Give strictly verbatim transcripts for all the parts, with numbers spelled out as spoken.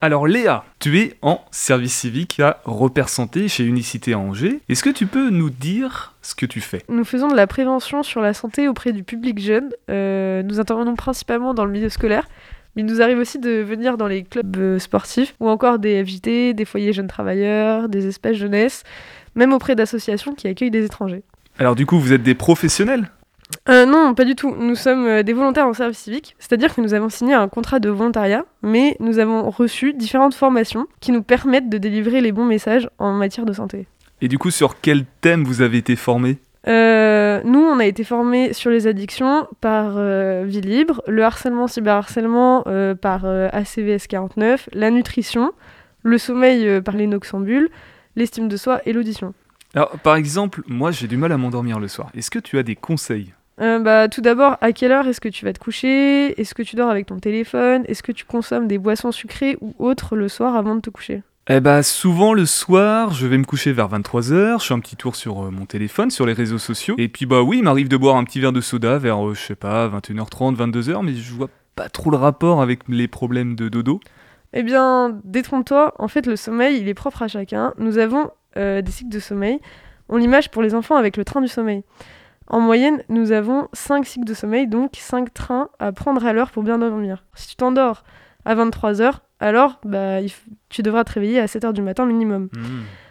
Alors Léa, tu es en service civique à Repère Santé chez Unicité à Angers. Est-ce que tu peux nous dire ce que tu fais ? Nous faisons de la prévention sur la santé auprès du public jeune. Euh, nous intervenons principalement dans le milieu scolaire, mais il nous arrive aussi de venir dans les clubs euh, sportifs ou encore des F J T, des foyers jeunes travailleurs, des espaces jeunesse, même auprès d'associations qui accueillent des étrangers. Alors du coup, vous êtes des professionnels ? Euh, non, pas du tout. Nous sommes euh, des volontaires en service civique, c'est-à-dire que nous avons signé un contrat de volontariat, mais nous avons reçu différentes formations qui nous permettent de délivrer les bons messages en matière de santé. Et du coup, sur quel thème vous avez été formés ? Euh, nous, on a été formés sur les addictions par euh, Vie Libre, le harcèlement, cyberharcèlement euh, par euh, A C V S quarante-neuf, la nutrition, le sommeil euh, par les noctambules, l'estime de soi et l'audition. Alors, par exemple, moi j'ai du mal à m'endormir le soir. Est-ce que tu as des conseils ? Euh, bah, tout d'abord, à quelle heure est-ce que tu vas te coucher ? Est-ce que tu dors avec ton téléphone ? Est-ce que tu consommes des boissons sucrées ou autres le soir avant de te coucher ? Eh bah souvent le soir, je vais me coucher vers vingt-trois heures, je fais un petit tour sur euh, mon téléphone, sur les réseaux sociaux, et puis bah oui, il m'arrive de boire un petit verre de soda vers, euh, je sais pas, vingt et une heures trente, vingt-deux heures, mais je vois pas trop le rapport avec les problèmes de dodo. Eh bien, détrompe-toi, en fait, le sommeil, il est propre à chacun. Nous avons euh, des cycles de sommeil. On l'image pour les enfants avec le train du sommeil. En moyenne, nous avons cinq cycles de sommeil, donc cinq trains à prendre à l'heure pour bien dormir. Si tu t'endors à vingt-trois heures, alors bah, il f- tu devras te réveiller à sept heures du matin minimum. Mmh.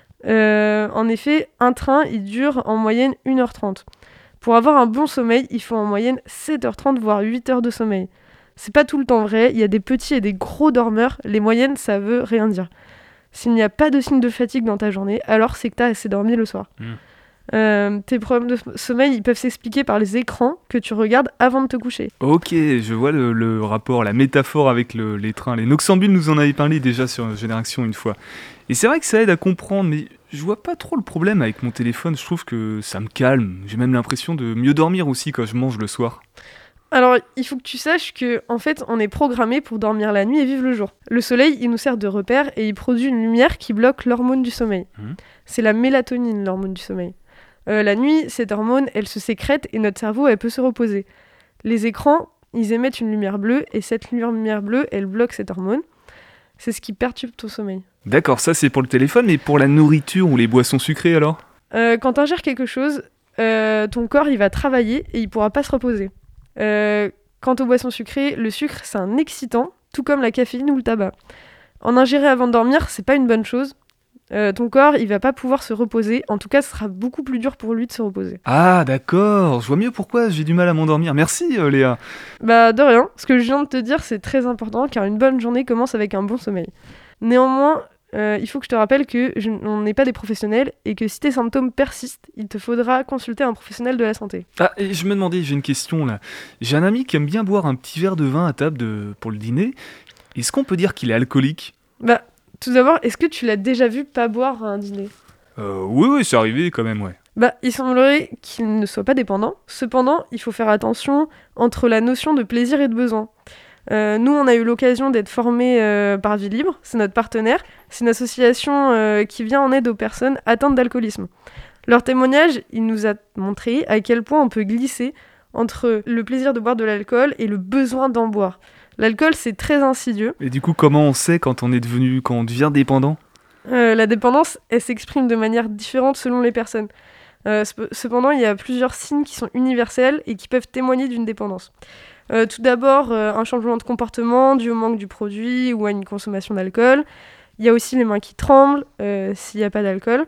Euh, en effet, un train, il dure en moyenne une heure trente. Pour avoir un bon sommeil, il faut en moyenne sept heures trente, voire huit heures de sommeil. C'est pas tout le temps vrai, il y a des petits et des gros dormeurs, les moyennes, ça veut rien dire. S'il n'y a pas de signe de fatigue dans ta journée, alors c'est que t'as assez dormi le soir. Mmh. Euh, tes problèmes de sommeil, ils peuvent s'expliquer par les écrans que tu regardes avant de te coucher. Ok, je vois le, le rapport, la métaphore avec le- les trains. Les noctambules nous en avaient parlé déjà sur Génération une fois. Et c'est vrai que ça aide à comprendre, mais je vois pas trop le problème avec mon téléphone. Je trouve que ça me calme. J'ai même l'impression de mieux dormir aussi quand je mange le soir. Alors, il faut que tu saches que, en fait, on est programmé pour dormir la nuit et vivre le jour. Le soleil, il nous sert de repère et il produit une lumière qui bloque l'hormone du sommeil. Mhm. C'est la mélatonine, l'hormone du sommeil. Euh, la nuit, cette hormone, elle se sécrète et notre cerveau, elle peut se reposer. Les écrans, ils émettent une lumière bleue et cette lumière bleue, elle bloque cette hormone. C'est ce qui perturbe ton sommeil. D'accord, ça c'est pour le téléphone, mais pour la nourriture ou les boissons sucrées alors ? Euh, quand tu ingères quelque chose, euh, ton corps, il va travailler et il pourra pas se reposer. Euh, quant aux boissons sucrées, le sucre, c'est un excitant, tout comme la caféine ou le tabac. En ingérer avant de dormir, c'est pas une bonne chose. Euh, ton corps, il va pas pouvoir se reposer. En tout cas, ce sera beaucoup plus dur pour lui de se reposer. Ah d'accord, je vois mieux pourquoi j'ai du mal à m'endormir. Merci euh, Léa. Bah, de rien. Ce que je viens de te dire, c'est très important, car une bonne journée commence avec un bon sommeil. Néanmoins, euh, il faut que je te rappelle que je- on n'est pas des professionnels et que si tes symptômes persistent, il te faudra consulter un professionnel de la santé. Ah, et je me demandais, j'ai une question là. J'ai un ami qui aime bien boire un petit verre de vin à table de... pour le dîner. Est-ce qu'on peut dire qu'il est alcoolique ? Bah, tout d'abord, est-ce que tu l'as déjà vu pas boire à un dîner ? Euh, oui, oui, c'est arrivé quand même, ouais. Bah, il semblerait qu'il ne soit pas dépendant. Cependant, il faut faire attention entre la notion de plaisir et de besoin. Euh, nous, on a eu l'occasion d'être formés euh, par Vie Libre, c'est notre partenaire. C'est une association euh, qui vient en aide aux personnes atteintes d'alcoolisme. Leur témoignage, il nous a montré à quel point on peut glisser entre le plaisir de boire de l'alcool et le besoin d'en boire. L'alcool, c'est très insidieux. Et du coup, comment on sait quand on est devenu, quand on devient dépendant ? Euh, la dépendance, elle s'exprime de manière différente selon les personnes. Euh, sep- cependant, il y a plusieurs signes qui sont universels et qui peuvent témoigner d'une dépendance. Euh, tout d'abord, euh, un changement de comportement dû au manque du produit ou à une consommation d'alcool. Il y a aussi les mains qui tremblent euh, s'il n'y a pas d'alcool.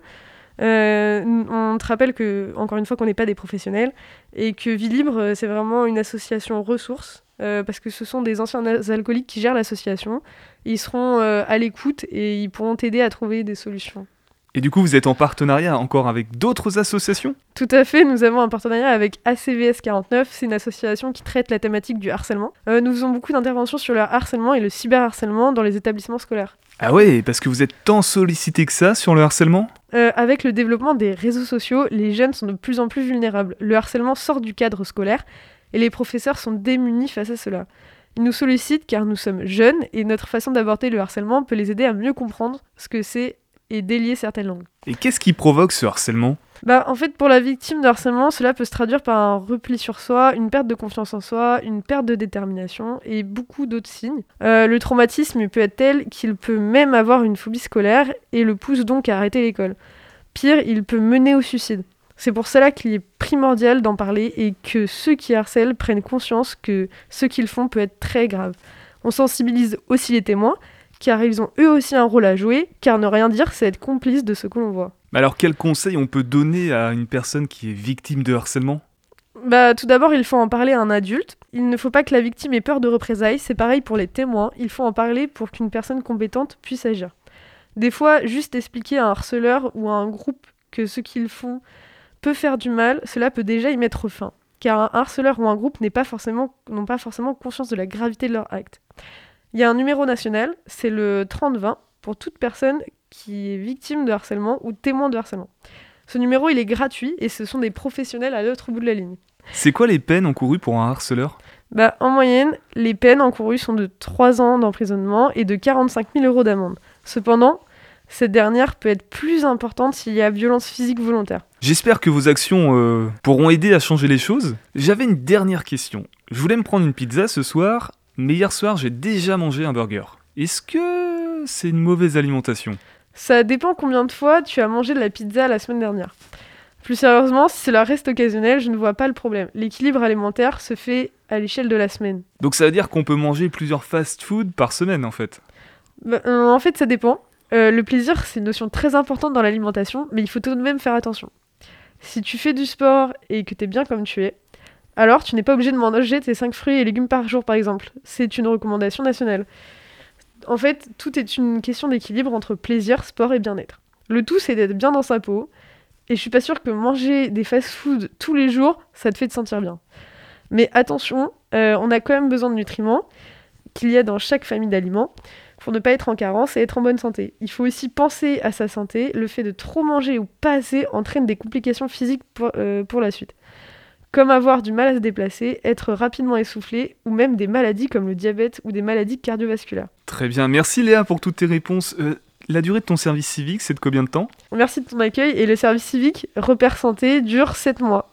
Euh, on te rappelle que, encore une fois, qu'on n'est pas des professionnels et que Vie Libre, euh, c'est vraiment une association ressources euh, parce que ce sont des anciens alcooliques qui gèrent l'association. Ils seront euh, à l'écoute et ils pourront t'aider à trouver des solutions. Et du coup, vous êtes en partenariat encore avec d'autres associations ? Tout à fait, nous avons un partenariat avec A C V S quarante-neuf, c'est une association qui traite la thématique du harcèlement. Euh, nous faisons beaucoup d'interventions sur le harcèlement et le cyberharcèlement dans les établissements scolaires. Ah ouais, parce que vous êtes tant sollicité que ça sur le harcèlement ? Euh, avec le développement des réseaux sociaux, les jeunes sont de plus en plus vulnérables. Le harcèlement sort du cadre scolaire et les professeurs sont démunis face à cela. Ils nous sollicitent car nous sommes jeunes et notre façon d'aborder le harcèlement peut les aider à mieux comprendre ce que c'est et délier certaines langues. Et qu'est-ce qui provoque ce harcèlement ? Bah, en fait, pour la victime de harcèlement, cela peut se traduire par un repli sur soi, une perte de confiance en soi, une perte de détermination et beaucoup d'autres signes. Euh, le traumatisme peut être tel qu'il peut même avoir une phobie scolaire et le pousse donc à arrêter l'école. Pire, il peut mener au suicide. C'est pour cela qu'il est primordial d'en parler et que ceux qui harcèlent prennent conscience que ce qu'ils font peut être très grave. On sensibilise aussi les témoins, car ils ont eux aussi un rôle à jouer, car ne rien dire, c'est être complice de ce que l'on voit. Alors quel conseil on peut donner à une personne qui est victime de harcèlement ? Bah, tout d'abord, il faut en parler à un adulte. Il ne faut pas que la victime ait peur de représailles, c'est pareil pour les témoins, il faut en parler pour qu'une personne compétente puisse agir. Des fois, juste expliquer à un harceleur ou à un groupe que ce qu'ils font peut faire du mal, cela peut déjà y mettre fin, car un harceleur ou un groupe n'est pas forcément, n'ont pas forcément conscience de la gravité de leur acte. Il y a un numéro national, c'est le trente vingt, pour toute personne qui est victime de harcèlement ou témoin de harcèlement. Ce numéro, il est gratuit et ce sont des professionnels à l'autre bout de la ligne. C'est quoi les peines encourues pour un harceleur ? Bah, en moyenne, les peines encourues sont de trois ans d'emprisonnement et de quarante-cinq mille euros d'amende. Cependant, cette dernière peut être plus importante s'il y a violence physique volontaire. J'espère que vos actions euh, pourront aider à changer les choses. J'avais une dernière question. Je voulais me prendre une pizza ce soir, mais hier soir j'ai déjà mangé un burger. Est-ce que c'est une mauvaise alimentation ? Ça dépend combien de fois tu as mangé de la pizza la semaine dernière. Plus sérieusement, si cela reste occasionnel, je ne vois pas le problème. L'équilibre alimentaire se fait à l'échelle de la semaine. Donc ça veut dire qu'on peut manger plusieurs fast-food par semaine en fait ? Bah, euh, en fait, ça dépend. Euh, le plaisir, c'est une notion très importante dans l'alimentation, mais il faut tout de même faire attention. Si tu fais du sport et que tu es bien comme tu es, alors tu n'es pas obligé de manger tes cinq fruits et légumes par jour par exemple. C'est une recommandation nationale. En fait, tout est une question d'équilibre entre plaisir, sport et bien-être. Le tout, c'est d'être bien dans sa peau, et je suis pas sûre que manger des fast-foods tous les jours, ça te fait te sentir bien. Mais attention, euh, on a quand même besoin de nutriments qu'il y a dans chaque famille d'aliments pour ne pas être en carence et être en bonne santé. Il faut aussi penser à sa santé. Le fait de trop manger ou pas assez entraîne des complications physiques pour, euh, pour la suite, comme avoir du mal à se déplacer, être rapidement essoufflé, ou même des maladies comme le diabète ou des maladies cardiovasculaires. Très bien, merci Léa pour toutes tes réponses. Euh, la durée de ton service civique, c'est de combien de temps ? Merci de ton accueil, et le service civique Repère Santé dure sept mois.